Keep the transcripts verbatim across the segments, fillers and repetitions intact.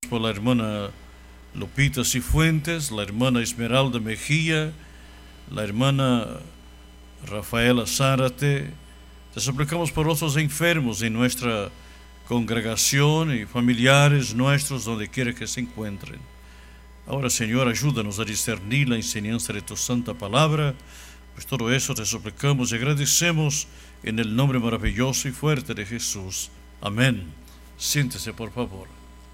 por la hermana Lupita Cifuentes, la hermana Esmeralda Mejía, la hermana Rafaela Zárate. Te suplicamos por otros enfermos en nuestra congregación y familiares nuestros donde quiera que se encuentren. Ahora, Señor, ayúdanos a discernir la enseñanza de tu santa palabra. Pues todo eso te suplicamos y agradecemos en el nombre maravilloso y fuerte de Jesús. Amén. Siéntese, por favor.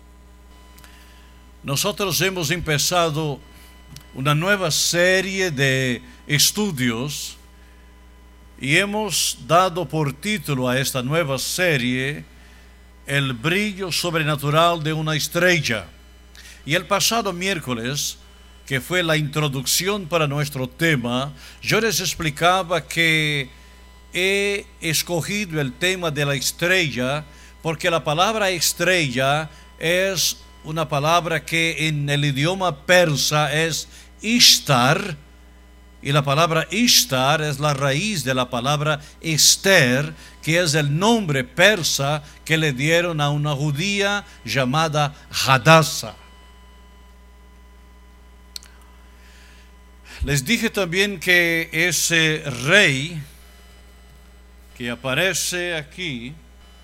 Nosotros hemos empezado una nueva serie de estudios y hemos dado por título a esta nueva serie El brillo sobrenatural de una estrella. Y el pasado miércoles, que fue la introducción para nuestro tema, yo les explicaba que he escogido el tema de la estrella porque la palabra estrella es una palabra que en el idioma persa es Ishtar, y la palabra Ishtar es la raíz de la palabra Esther, que es el nombre persa que le dieron a una judía llamada Hadassah. Les dije también que ese rey que aparece aquí,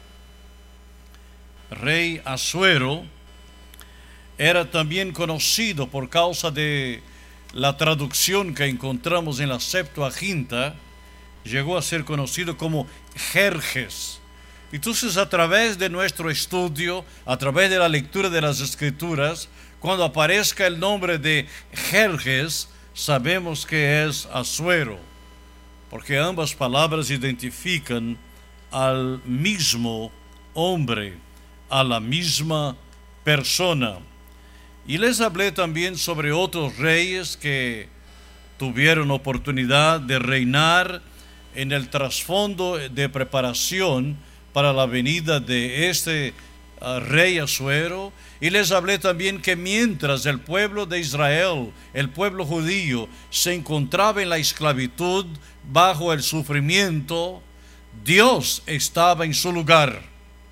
rey Asuero, era también conocido por causa de la traducción que encontramos en la Septuaginta, llegó a ser conocido como Jerjes. Entonces, a través de nuestro estudio, a través de la lectura de las Escrituras, cuando aparezca el nombre de Jerjes, sabemos que es Asuero, porque ambas palabras identifican al mismo hombre, a la misma persona. Y les hablé también sobre otros reyes que tuvieron oportunidad de reinar en el trasfondo de preparación para la venida de este uh, rey Asuero. Y les hablé también que mientras el pueblo de Israel, el pueblo judío, se encontraba en la esclavitud bajo el sufrimiento, Dios estaba en su lugar.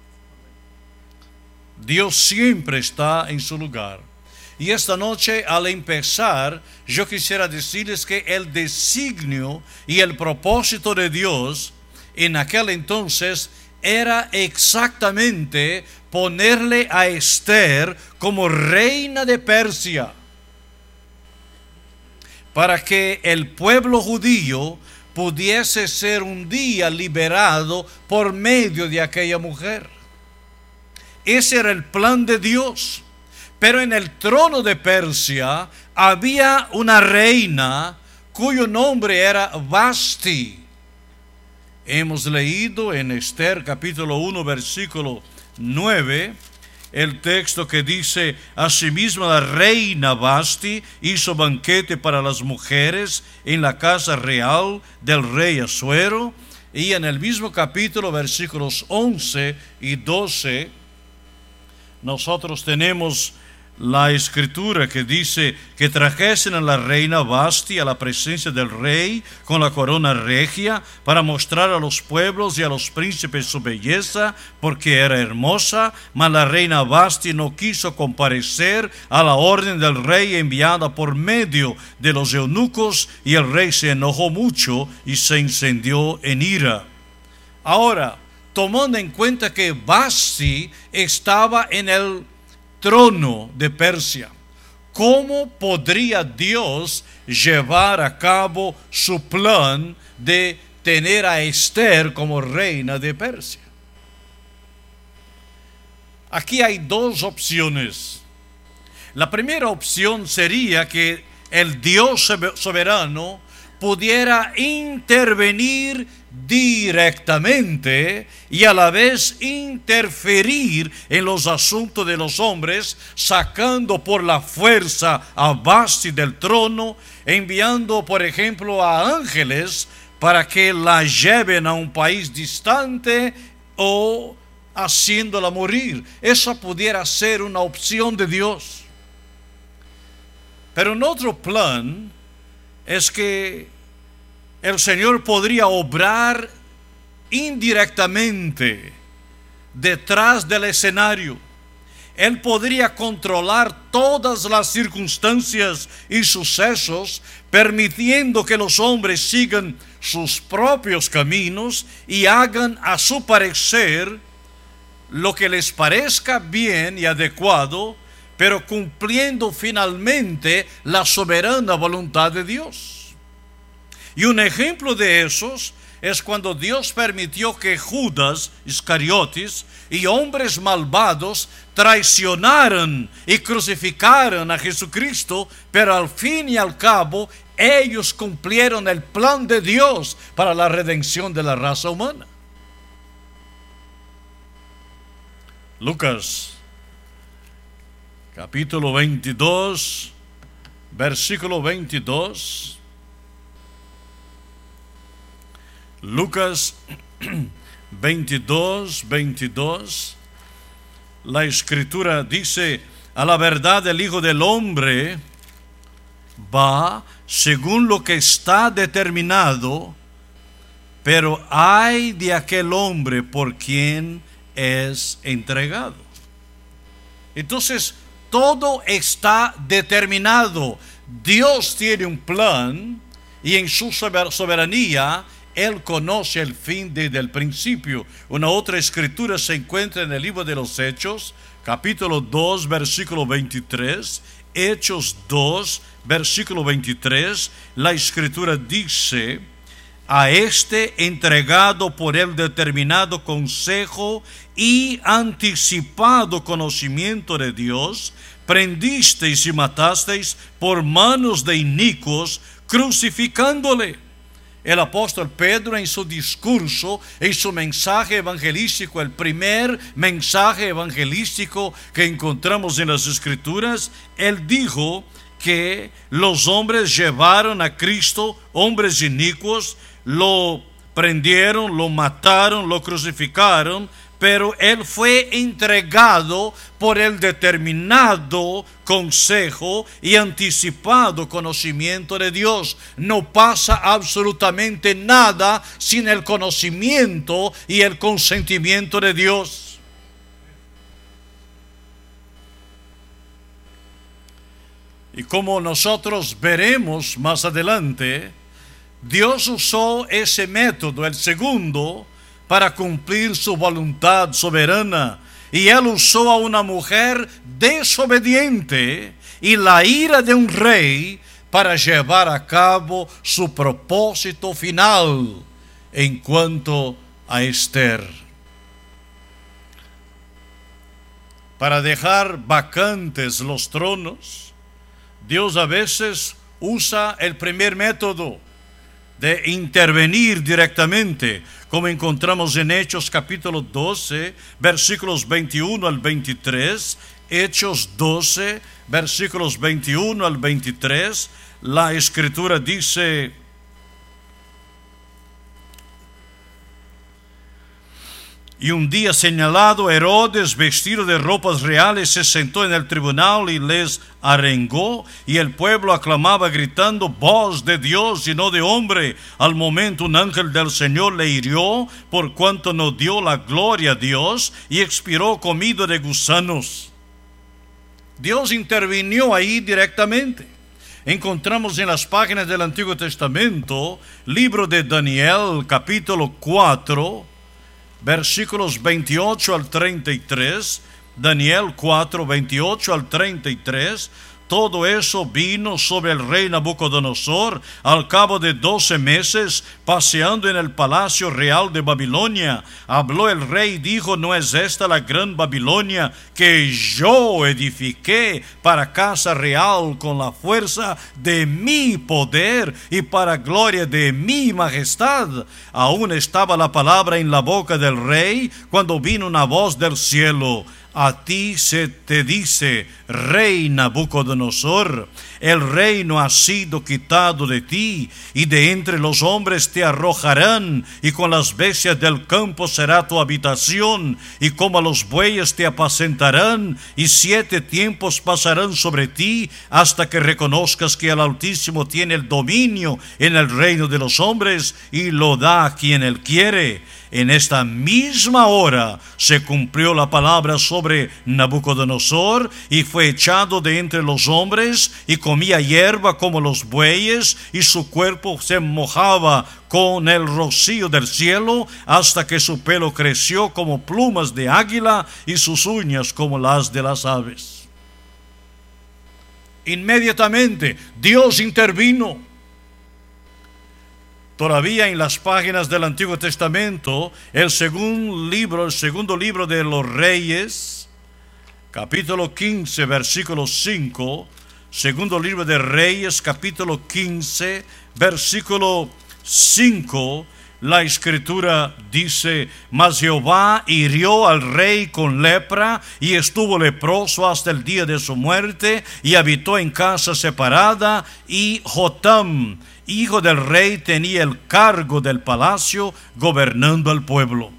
Dios siempre está en su lugar. Y esta noche, al empezar, yo quisiera decirles que el designio y el propósito de Dios en aquel entonces era exactamente ponerle a Esther como reina de Persia, para que el pueblo judío pudiese ser un día liberado por medio de aquella mujer. Ese era el plan de Dios. Pero en el trono de Persia había una reina cuyo nombre era Vasti. Hemos leído en Esther capítulo uno versículo nueve el texto que dice: asimismo la reina Vasti hizo banquete para las mujeres en la casa real del rey Asuero. Y en el mismo capítulo versículos once y doce nosotros tenemos la escritura que dice que trajesen a la reina Vasti a la presencia del rey con la corona regia para mostrar a los pueblos y a los príncipes su belleza, porque era hermosa. Mas la reina Vasti no quiso comparecer a la orden del rey enviada por medio de los eunucos, y el rey se enojó mucho y se encendió en ira. Ahora, tomando en cuenta que Vasti estaba en el trono de Persia, ¿cómo podría Dios llevar a cabo su plan de tener a Esther como reina de Persia? Aquí hay dos opciones. La primera opción sería que el Dios soberano pudiera intervenir directamente y a la vez interferir en los asuntos de los hombres, sacando por la fuerza a Vasti del trono, enviando por ejemplo a ángeles para que la lleven a un país distante o haciéndola morir. Esa pudiera ser una opción de Dios. Pero en otro plan es que el Señor podría obrar indirectamente detrás del escenario, Él podría controlar todas las circunstancias y sucesos, permitiendo que los hombres sigan sus propios caminos y hagan a su parecer lo que les parezca bien y adecuado, pero cumpliendo finalmente la soberana voluntad de Dios. Y un ejemplo de esos es cuando Dios permitió que Judas Iscariotes y hombres malvados traicionaran y crucificaran a Jesucristo, pero al fin y al cabo ellos cumplieron el plan de Dios para la redención de la raza humana. Lucas capítulo veintidós, versículo veintidós. Lucas veintidós, veintidós. La escritura dice: a la verdad el Hijo del Hombre va según lo que está determinado, pero ay de aquel hombre por quien es entregado. Entonces, todo está determinado. Dios tiene un plan y en su soberanía Él conoce el fin desde el principio. Una otra escritura se encuentra en el libro de los Hechos, capítulo dos, versículo veintitrés. Hechos dos, versículo veintitrés. La escritura dice: a este entregado por el determinado consejo y anticipado conocimiento de Dios, prendisteis y matasteis por manos de inicuos, crucificándole. El apóstol Pedro, en su discurso, en su mensaje evangelístico, el primer mensaje evangelístico que encontramos en las Escrituras, él dijo que los hombres llevaron a Cristo, hombres inicuos, lo prendieron, lo mataron, lo crucificaron, pero Él fue entregado por el determinado consejo y anticipado conocimiento de Dios. No pasa absolutamente nada sin el conocimiento y el consentimiento de Dios. Y como nosotros veremos más adelante, Dios usó ese método, el segundo, para cumplir su voluntad soberana. Y Él usó a una mujer desobediente y la ira de un rey para llevar a cabo su propósito final en cuanto a Esther. Para dejar vacantes los tronos, Dios a veces usa el primer método de intervenir directamente, como encontramos en Hechos capítulo doce, versículos veintiuno al veintitrés. Hechos doce, versículos veintiuno al veintitrés. La escritura dice: y un día señalado, Herodes, vestido de ropas reales, se sentó en el tribunal y les arengó, y el pueblo aclamaba gritando: voz de Dios y no de hombre. Al momento un ángel del Señor le hirió, por cuanto no dio la gloria a Dios, y expiró comido de gusanos. Dios intervino ahí directamente. Encontramos en las páginas del Antiguo Testamento, libro de Daniel, capítulo cuatro, versículos veintiocho al treinta y tres, Daniel cuatro, veintiocho al treinta y tres. Todo eso vino sobre el rey Nabucodonosor al cabo de doce meses, paseando en el palacio real de Babilonia. Habló el rey y dijo: ¿no es esta la gran Babilonia que yo edifiqué para casa real con la fuerza de mi poder y para gloria de mi majestad? Aún estaba la palabra en la boca del rey cuando vino una voz del cielo: a ti se te dice, rey Nabucodonosor, el reino ha sido quitado de ti, y de entre los hombres te arrojarán, y con las bestias del campo será tu habitación, y como a los bueyes te apacentarán, y siete tiempos pasarán sobre ti, hasta que reconozcas que el Altísimo tiene el dominio en el reino de los hombres, y lo da a quien él quiere. En esta misma hora se cumplió la palabra sobre Nabucodonosor, y fue echado de entre los hombres, y comía hierba como los bueyes, y su cuerpo se mojaba con el rocío del cielo, hasta que su pelo creció como plumas de águila, y sus uñas como las de las aves. Inmediatamente Dios intervino. Todavía en las páginas del Antiguo Testamento, el segundo libro, el segundo libro de los Reyes, capítulo quince, versículo cinco, segundo libro de Reyes, capítulo quince, versículo cinco, la Escritura dice: mas Jehová hirió al rey con lepra, y estuvo leproso hasta el día de su muerte, y habitó en casa separada, y Jotam, hijo del rey, tenía el cargo del palacio, gobernando al pueblo.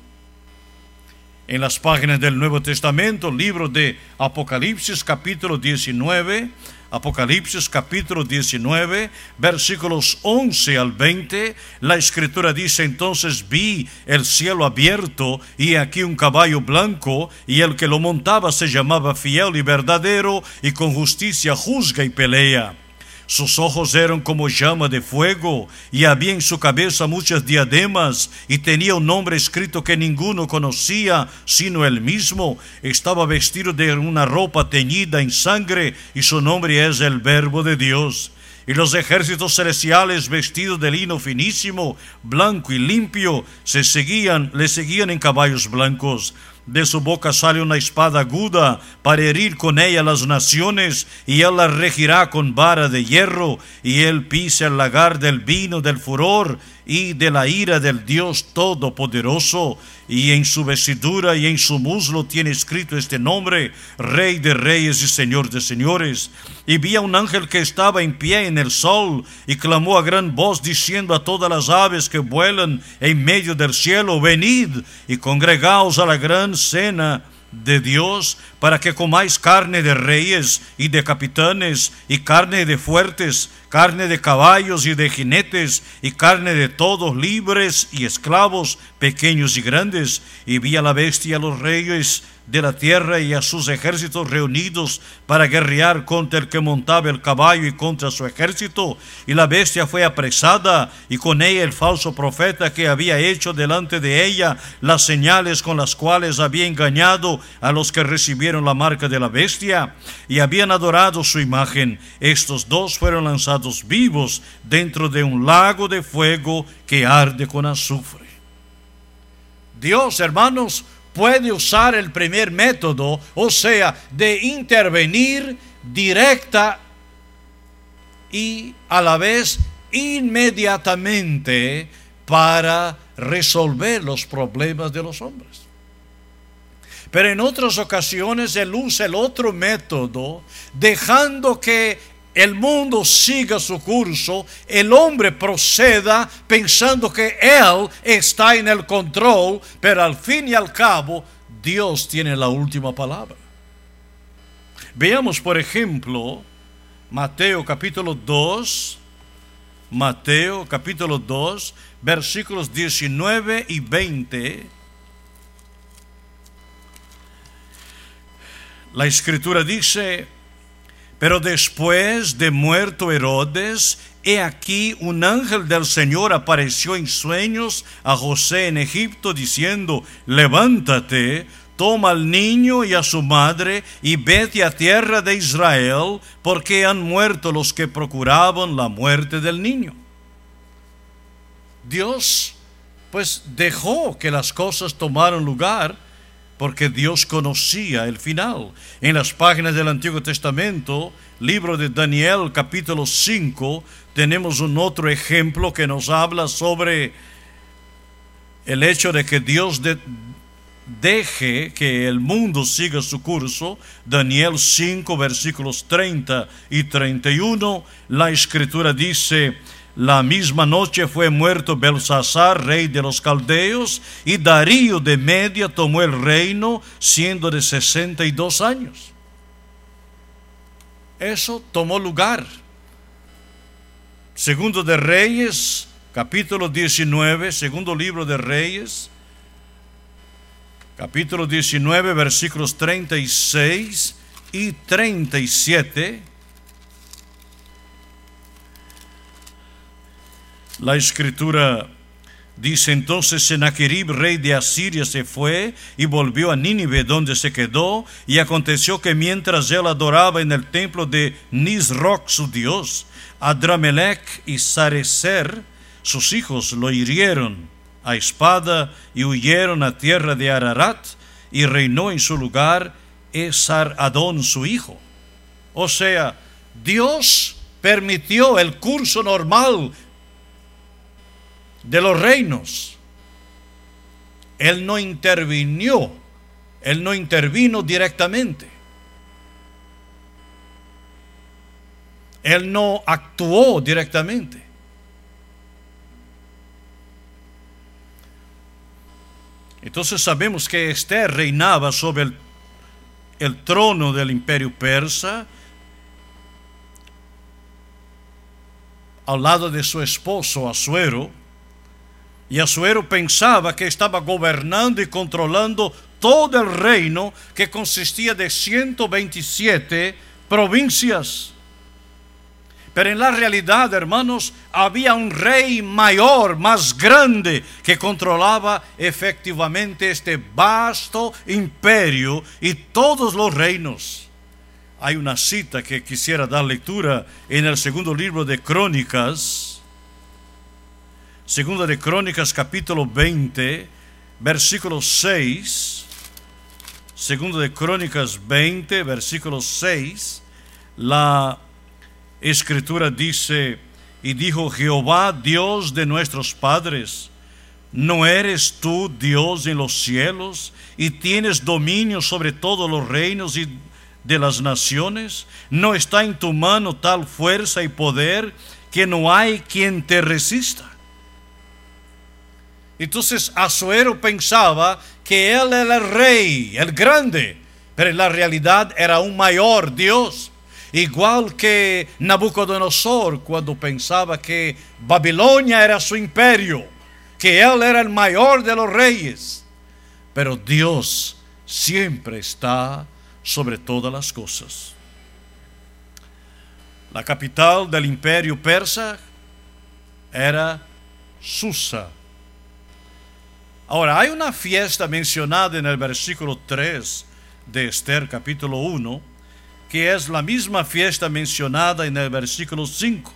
En las páginas del Nuevo Testamento, libro de Apocalipsis, capítulo diecinueve, Apocalipsis capítulo diecinueve, versículos once al veinte, la Escritura dice: entonces vi el cielo abierto, y aquí un caballo blanco, y el que lo montaba se llamaba Fiel y Verdadero, y con justicia juzga y pelea. Sus ojos eran como llama de fuego, y había en su cabeza muchas diademas, y tenía un nombre escrito que ninguno conocía sino él mismo. Estaba vestido de una ropa teñida en sangre, y su nombre es el Verbo de Dios. Y los ejércitos celestiales, vestidos de lino finísimo, blanco y limpio, se seguían, le seguían en caballos blancos. De su boca sale una espada aguda para herir con ella las naciones, y él la regirá con vara de hierro, y él pisa el lagar del vino del furor y de la ira del Dios Todopoderoso. Y en su vestidura y en su muslo tiene escrito este nombre: Rey de Reyes y Señor de Señores. Y vi a un ángel que estaba en pie en el sol, y clamó a gran voz, diciendo a todas las aves que vuelan en medio del cielo: venid y congregaos a la gran cena de Dios, para que comáis carne de reyes y de capitanes, y carne de fuertes, carne de caballos y de jinetes, y carne de todos, libres y esclavos, pequeños y grandes. Y vi a la bestia y a los reyes de la tierra y a sus ejércitos reunidos para guerrear contra el que montaba el caballo y contra su ejército. Y la bestia fue apresada, y con ella el falso profeta, que había hecho delante de ella las señales con las cuales había engañado a los que recibieron la marca de la bestia y habían adorado su imagen. Estos dos fueron lanzados vivos dentro de un lago de fuego que arde con azufre. Dios, hermanos, puede usar el primer método, o sea, de intervenir directa y a la vez inmediatamente para resolver los problemas de los hombres. Pero en otras ocasiones Él usa el otro método, dejando que el mundo siga su curso, el hombre proceda pensando que Él está en el control, pero al fin y al cabo Dios tiene la última palabra. Veamos, por ejemplo, Mateo capítulo dos, Mateo capítulo dos, versículos diecinueve y veinte. La Escritura dice: pero después de muerto Herodes, he aquí un ángel del Señor apareció en sueños a José en Egipto, diciendo: levántate, toma al niño y a su madre, y vete a tierra de Israel, porque han muerto los que procuraban la muerte del niño. Dios, pues, dejó que las cosas tomaran lugar, porque Dios conocía el final. En las páginas del Antiguo Testamento, libro de Daniel capítulo cinco, tenemos un otro ejemplo que nos habla sobre el hecho de que Dios de, deje que el mundo siga su curso. Daniel cinco, versículos treinta y treinta y uno, la Escritura dice: la misma noche fue muerto Belsasar, rey de los caldeos, y Darío de Media tomó el reino, siendo de sesenta y dos años. Eso tomó lugar. Segundo de Reyes, capítulo diecinueve, segundo libro de Reyes, capítulo diecinueve, versículos treinta y seis y treinta y siete. La escritura dice: entonces Sennacherib, rey de Asiria, se fue y volvió a Nínive, donde se quedó. Y aconteció que mientras él adoraba en el templo de Nisroch, su dios, Adramelech y Sarecer, sus hijos, lo hirieron a espada y huyeron a tierra de Ararat, y reinó en su lugar Esar-Adón, su hijo. O sea, Dios permitió el curso normal de los reinos. Él no intervino, Él no intervino directamente. Él no actuó directamente. Entonces sabemos que Esther reinaba sobre el, el trono del imperio persa, al lado de su esposo Asuero. Y Asuero pensaba que estaba gobernando y controlando todo el reino, que consistía de ciento veintisiete provincias. Pero en la realidad, hermanos, había un rey mayor, más grande, que controlaba efectivamente este vasto imperio y todos los reinos. Hay una cita que quisiera dar lectura en el segundo libro de Crónicas, Segunda de Crónicas, capítulo veinte, versículo seis. Segunda de Crónicas veinte, versículo seis. La escritura dice: y dijo Jehová, Dios de nuestros padres, ¿no eres tú Dios en los cielos y tienes dominio sobre todos los reinos y de las naciones? ¿No está en tu mano tal fuerza y poder que no hay quien te resista? Entonces Asuero pensaba que él era el rey, el grande, pero en la realidad era un mayor Dios. Igual que Nabucodonosor, cuando pensaba que Babilonia era su imperio, que él era el mayor de los reyes. Pero Dios siempre está sobre todas las cosas. La capital del imperio persa era Susa. Ahora, hay una fiesta mencionada en el versículo tres de Esther, capítulo uno, que es la misma fiesta mencionada en el versículo cinco.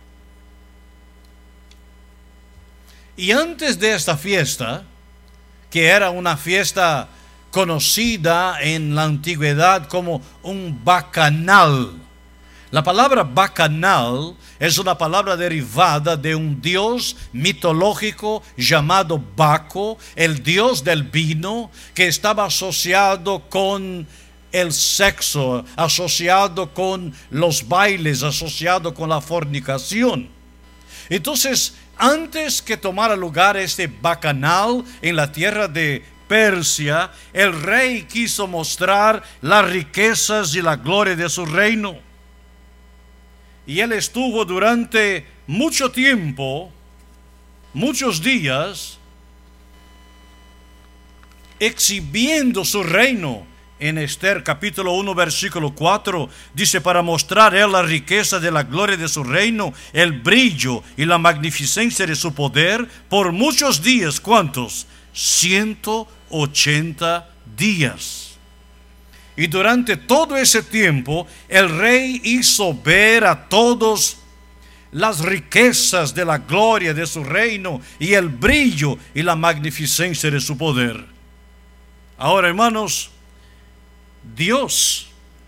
Y antes de esta fiesta, que era una fiesta conocida en la antigüedad como un bacanal. La palabra bacanal es una palabra derivada de un dios mitológico llamado Baco, el dios del vino, que estaba asociado con el sexo, asociado con los bailes, asociado con la fornicación. Entonces, antes que tomara lugar este bacanal en la tierra de Persia, el rey quiso mostrar las riquezas y la gloria de su reino. Y él estuvo durante mucho tiempo, muchos días, exhibiendo su reino. En Esther capítulo uno, versículo cuatro, dice: para mostrar él la riqueza de la gloria de su reino, el brillo y la magnificencia de su poder, por muchos días. ¿Cuántos? ciento ochenta días. Y durante todo ese tiempo, el rey hizo ver a todos las riquezas de la gloria de su reino y el brillo y la magnificencia de su poder. Ahora, hermanos, Dios,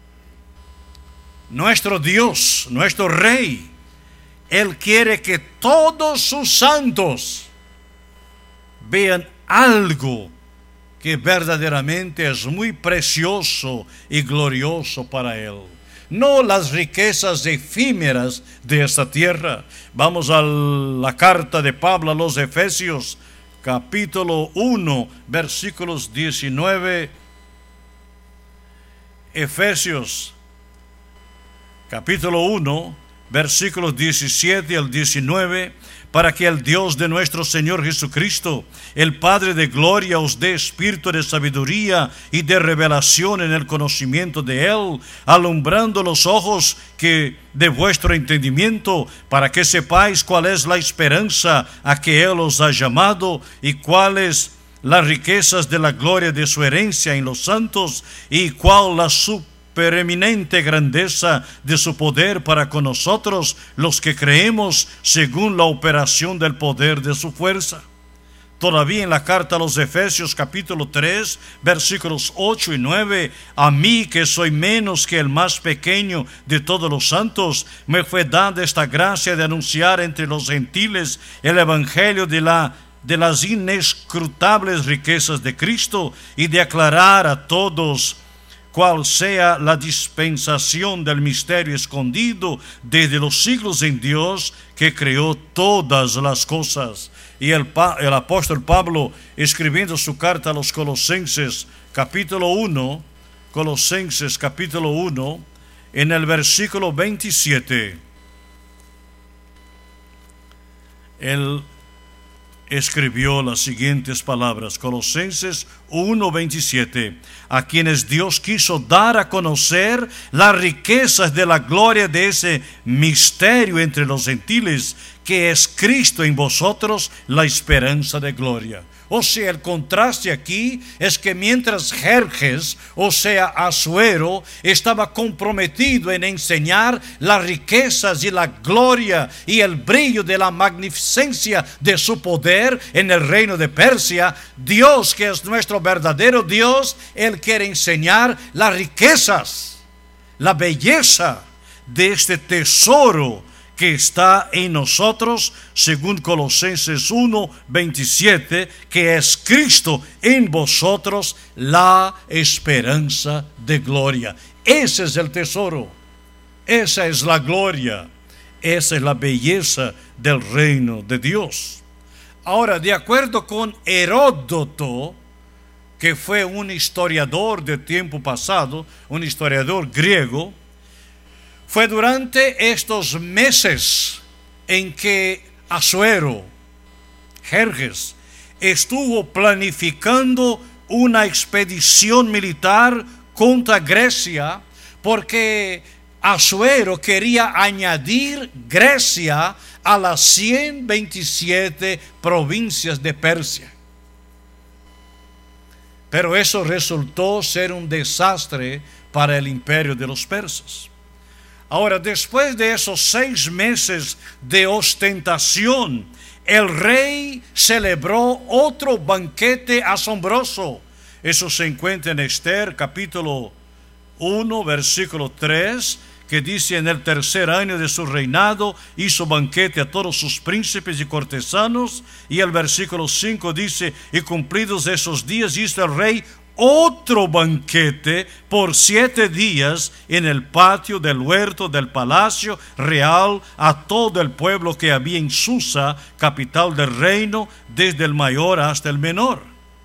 nuestro Dios, nuestro Rey, Él quiere que todos sus santos vean algo que verdaderamente es muy precioso y glorioso para Él. No las riquezas efímeras de esta tierra. Vamos a la carta de Pablo a los Efesios, capítulo uno, versículos diecinueve. Efesios, capítulo uno, versículos diecisiete al diecinueve. para que el Dios de nuestro Señor Jesucristo, el Padre de gloria, os dé espíritu de sabiduría y de revelación en el conocimiento de Él, alumbrando los ojos que de vuestro entendimiento, para que sepáis cuál es la esperanza a que Él os ha llamado y cuáles las riquezas de la gloria de su herencia en los santos y cuál la supereminente grandeza de su poder para con nosotros los que creemos según la operación del poder de su fuerza. Todavía en la carta a los Efesios capítulo tres, versículos ocho y nueve, a mí que soy menos que el más pequeño de todos los santos, me fue dada esta gracia de anunciar entre los gentiles el evangelio de la de las inescrutables riquezas de Cristo y de aclarar a todos cuál sea la dispensación del misterio escondido desde los siglos en Dios, que creó todas las cosas. Y el, el apóstol Pablo, escribiendo su carta a los Colosenses capítulo uno, Colosenses capítulo uno, en el versículo veintisiete, él escribió las siguientes palabras, Colosenses uno veintisiete, a quienes Dios quiso dar a conocer las riquezas de la gloria de ese misterio entre los gentiles, que es Cristo en vosotros, la esperanza de gloria. O sea, el contraste aquí es que mientras Jerjes, o sea, Asuero, estaba comprometido en enseñar las riquezas y la gloria y el brillo de la magnificencia de su poder en el reino de Persia, Dios, que es nuestro verdadero Dios, Él quiere enseñar las riquezas, la belleza de este tesoro que está en nosotros, según Colosenses uno veintisiete, que es Cristo en vosotros, la esperanza de gloria. Ese es el tesoro, esa es la gloria, esa es la belleza del reino de Dios. Ahora, de acuerdo con Heródoto, que fue un historiador de tiempo pasado, un historiador griego, fue durante estos meses en que Asuero, Jerjes, estuvo planificando una expedición militar contra Grecia, porque Asuero quería añadir Grecia a las ciento veintisiete provincias de Persia. Pero eso resultó ser un desastre para el imperio de los persas. Ahora, después de esos seis meses de ostentación, el rey celebró otro banquete asombroso. Eso se encuentra en Esther capítulo uno, versículo tres, que dice: en el tercer año de su reinado hizo banquete a todos sus príncipes y cortesanos. Y el versículo cinco dice: y cumplidos esos días hizo el rey otro banquete por siete días en el patio del huerto del palacio real a todo el pueblo que había en Susa, capital del reino, desde el mayor hasta el menor.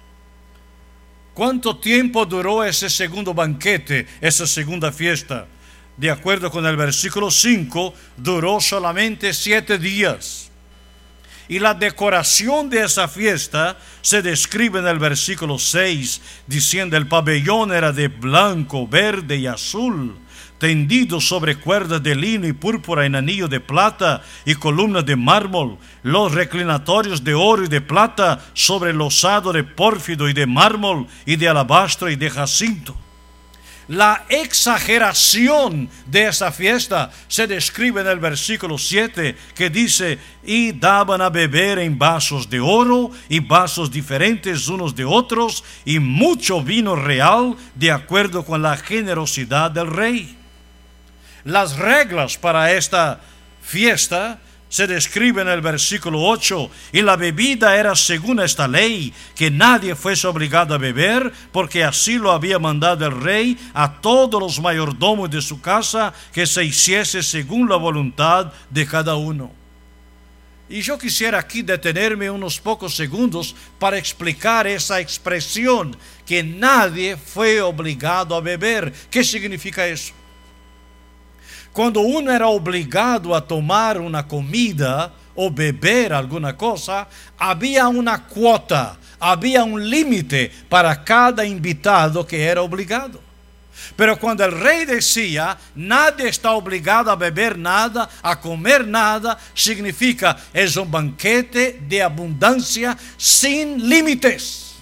¿Cuánto tiempo duró ese segundo banquete, esa segunda fiesta? De acuerdo con el versículo cinco, duró solamente siete días. Y la decoración de esa fiesta se describe en el versículo seis, diciendo: el pabellón era de blanco, verde y azul, tendido sobre cuerdas de lino y púrpura en anillo de plata y columnas de mármol, los reclinatorios de oro y de plata sobre losado de pórfido y de mármol y de alabastro y de jacinto. La exageración de esa fiesta se describe en el versículo siete, que dice: y daban a beber en vasos de oro y vasos diferentes unos de otros, y mucho vino real, de acuerdo con la generosidad del rey. Las reglas para esta fiesta se describe en el versículo ocho: y la bebida era según esta ley, que nadie fuese obligado a beber, porque así lo había mandado el rey a todos los mayordomos de su casa, que se hiciese según la voluntad de cada uno. Y yo quisiera aquí detenerme unos pocos segundos para explicar esa expresión, que nadie fue obligado a beber. ¿Qué significa eso? Cuando uno era obligado a tomar una comida o beber alguna cosa, había una cuota, había un límite para cada invitado que era obligado. Pero cuando el rey decía, nadie está obligado a beber nada, a comer nada, significa, es un banquete de abundancia sin límites.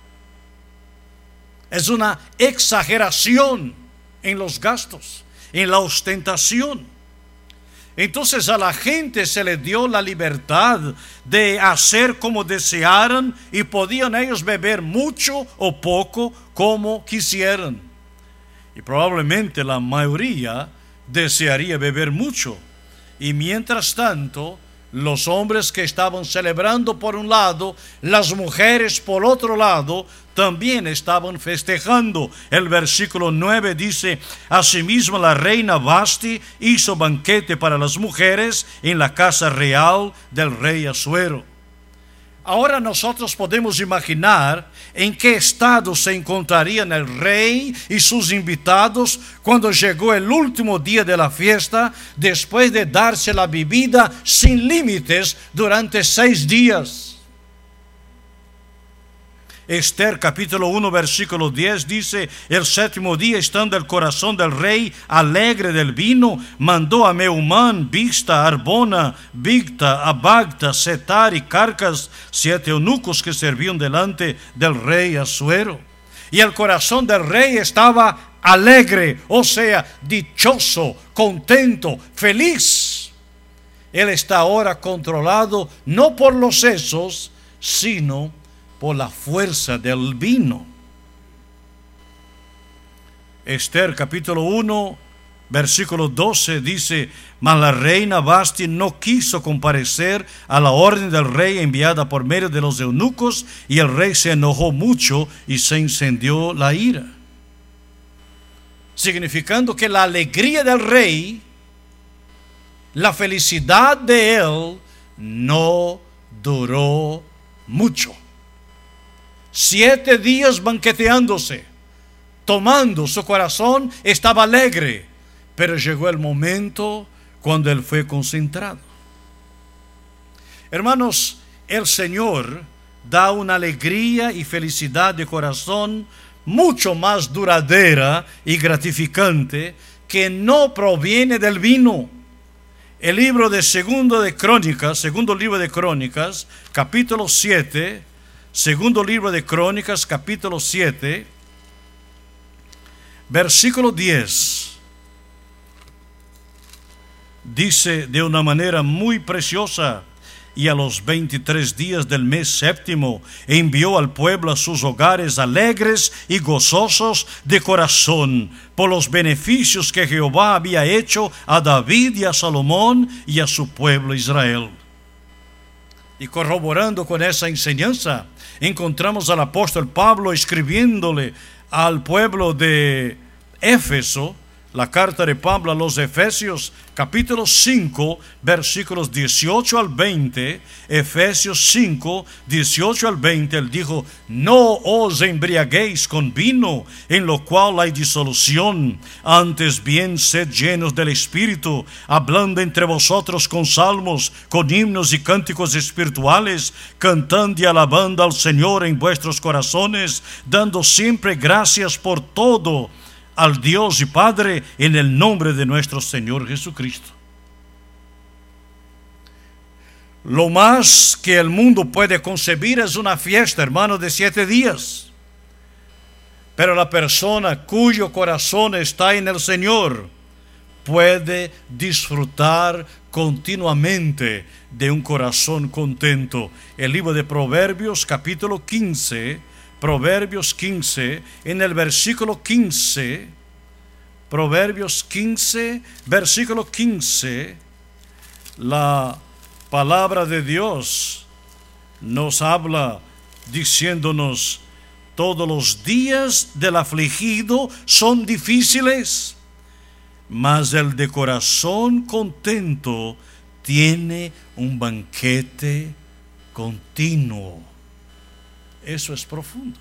Es una exageración en los gastos, en la ostentación. Entonces a la gente se le dio la libertad de hacer como desearan y podían ellos beber mucho o poco como quisieran. Y probablemente la mayoría desearía beber mucho. Y mientras tanto, los hombres que estaban celebrando por un lado, las mujeres por otro lado, también estaban festejando. El versículo nueve dice, asimismo la reina Vasti hizo banquete para las mujeres en la casa real del rey Asuero. Ahora nosotros podemos imaginar en qué estado se encontrarían el rey y sus invitados cuando llegó el último día de la fiesta, después de darse la bebida sin límites durante seis días. Esther capítulo uno versículo diez dice, el séptimo día, estando el corazón del rey alegre del vino, mandó a Meumán, Bista, Arbona, Bigta, Abagta, Setar y Carcas, siete eunucos que servían delante del rey Asuero. Y el corazón del rey estaba alegre, o sea, dichoso, contento, feliz. Él está ahora controlado no por los sesos, sino por la fuerza del vino. Esther capítulo uno versículo doce dice, mas la reina Vasti no quiso comparecer a la orden del rey enviada por medio de los eunucos, y el rey se enojó mucho y se encendió la ira. Significando que la alegría del rey, la felicidad de él, no duró mucho. Siete días banqueteándose, tomando, su corazón estaba alegre, pero llegó el momento cuando él fue concentrado. Hermanos, el Señor da una alegría y felicidad de corazón mucho más duradera y gratificante, que no proviene del vino. El libro de Segundo de Crónicas, segundo libro de Crónicas, capítulo siete, Segundo libro de Crónicas, capítulo siete, versículo diez. Dice de una manera muy preciosa, y a los veintitrés días del mes séptimo envió al pueblo a sus hogares alegres y gozosos de corazón por los beneficios que Jehová había hecho a David y a Salomón y a su pueblo Israel. Y corroborando con esa enseñanza, encontramos al apóstol Pablo escribiéndole al pueblo de Éfeso, la carta de Pablo a los Efesios, capítulo cinco, versículos dieciocho al veinte, Efesios cinco, dieciocho al veinte, él dijo, no os embriaguéis con vino, en lo cual hay disolución, antes bien sed llenos del Espíritu, hablando entre vosotros con salmos, con himnos y cánticos espirituales, cantando y alabando al Señor en vuestros corazones, dando siempre gracias por todo al Dios y Padre en el nombre de nuestro Señor Jesucristo. Lo más que el mundo puede concebir es una fiesta, hermano, de siete días. Pero la persona cuyo corazón está en el Señor puede disfrutar continuamente de un corazón contento. El libro de Proverbios, capítulo quince, Proverbios quince, en el versículo quince, Proverbios quince, versículo quince, la palabra de Dios nos habla diciéndonos, todos los días del afligido son difíciles, mas el de corazón contento tiene un banquete continuo. Eso es profundo.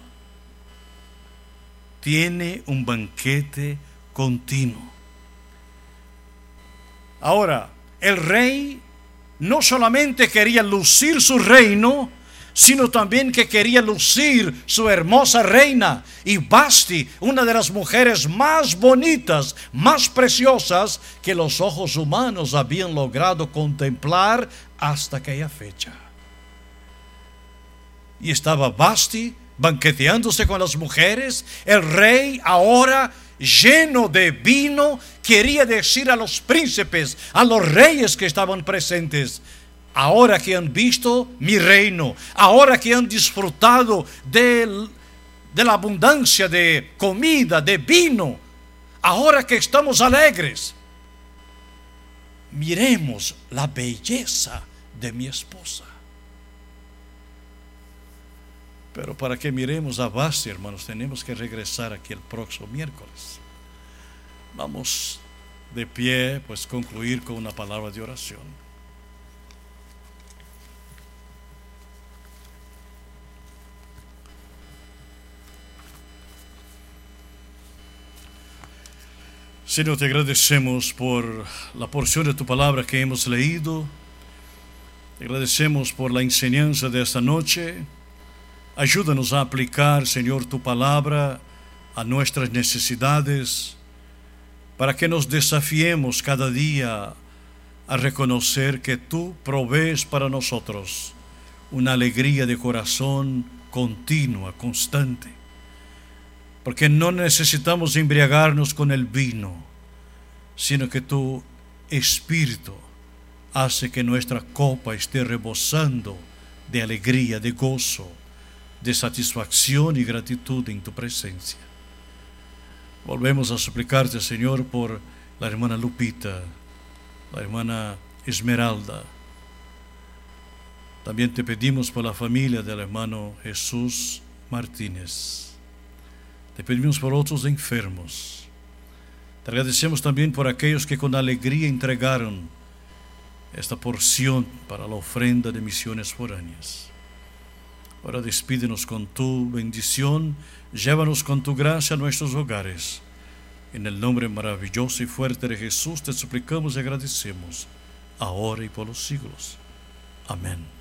Tiene un banquete continuo. Ahora, el rey no solamente quería lucir su reino, sino también que quería lucir su hermosa reina. Y Vasti, una de las mujeres más bonitas, más preciosas que los ojos humanos habían logrado contemplar hasta aquella fecha. Y estaba Vasti banqueteándose con las mujeres. El rey, ahora lleno de vino, quería decir a los príncipes, a los reyes que estaban presentes: ahora que han visto mi reino, ahora que han disfrutado de, de la abundancia de comida, de vino, ahora que estamos alegres, miremos la belleza de mi esposa. Pero para que miremos a Vasti, hermanos, tenemos que regresar aquí el próximo miércoles. Vamos de pie, pues concluir con una palabra de oración. Señor, te agradecemos por la porción de tu palabra que hemos leído. Te agradecemos por la enseñanza de esta noche. Ayúdanos a aplicar, Señor, tu palabra a nuestras necesidades, para que nos desafiemos cada día a reconocer que tú provees para nosotros una alegría de corazón continua, constante. Porque no necesitamos embriagarnos con el vino, sino que tu Espíritu hace que nuestra copa esté rebosando de alegría, de gozo, de satisfacción y gratitud en tu presencia. Volvemos a suplicarte, Señor, por la hermana Lupita, la hermana Esmeralda. También te pedimos por la familia del hermano Jesús Martínez. Te pedimos por otros enfermos. Te agradecemos también por aquellos que con alegría entregaron esta porción para la ofrenda de misiones foráneas. Ahora despídenos con tu bendición, llévanos con tu gracia a nuestros hogares. En el nombre maravilloso y fuerte de Jesús te suplicamos y agradecemos, ahora y por los siglos. Amén.